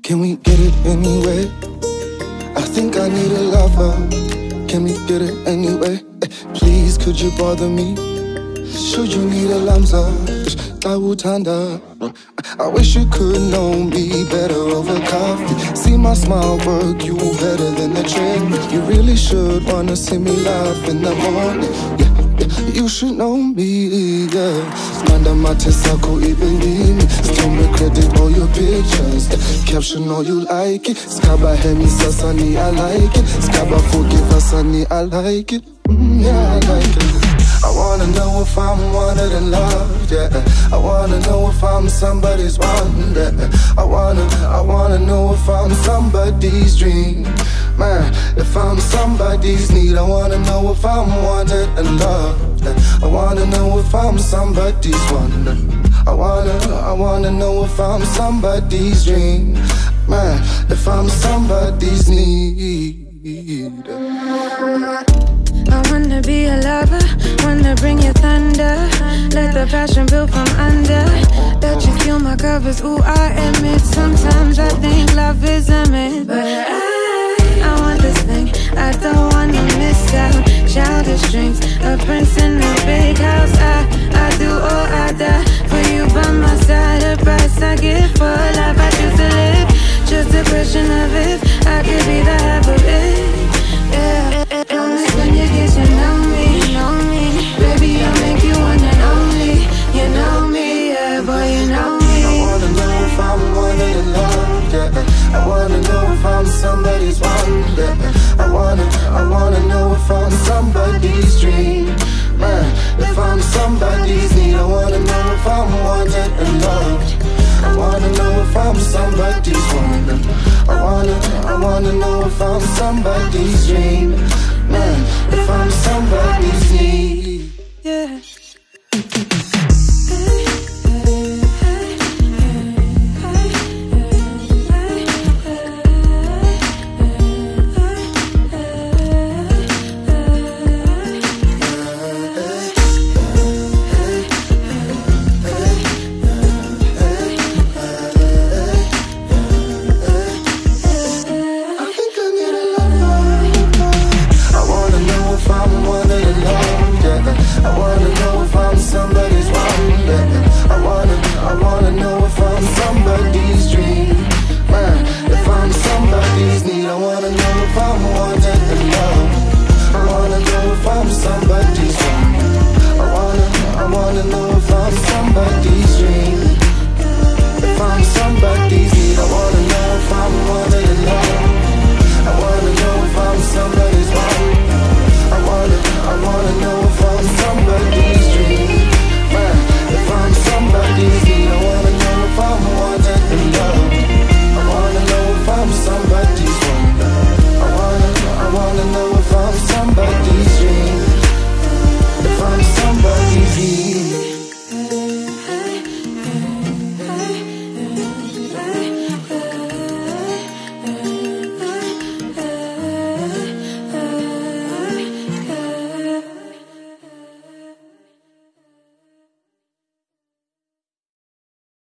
Can we get it anyway? I think I need a lover. Can we get it anyway? Please, could you bother me? Should you need a lamza? I wish you could know me better over coffee. See my smile work you better than the trick. You really should wanna see me laugh in the morning. Yeah, you should know me, yeah. Manda matesako ibelini. Still me credit all your pictures. Caption all you like it. Skaba hemi sasani, I like it. Skaba forgive asani, I like it. Yeah, I like it. I wanna know if I'm wanted and loved, yeah. I wanna know if I'm somebody's one, yeah. I wanna know if I'm somebody's dream, man. If I'm somebody's need, I wanna know if I'm wanted and loved, yeah. I wanna know if I'm somebody's one. I wanna know if I'm somebody's dream, man. If I'm somebody's need. I wanna be a lover, wanna bring you thunder. Let the passion build from under. Let you feel my covers, ooh, I admit sometimes I think love is a myth. But I want this thing, I don't wanna miss out. Childish dreams, a prince in a big house. I do or I die for you by my side. A price I give for life I choose to live. Just a question of if I could be the half of it. Yeah, when you get to know me, baby, I'll make you one and only. You know me, yeah, boy, you know me. I wanna know if I'm wanted and loved, yeah. I wanna know if I'm somebody's one, yeah. I wanna know if I'm somebody's dream, man. If I'm somebody's need, I wanna know if I'm wanted and loved. I wanna know if I'm somebody's one. I wanna know if I'm somebody's dream, man. If I'm somebody's need, yeah. I wanna know if I'm somebody's dream. If I'm somebody's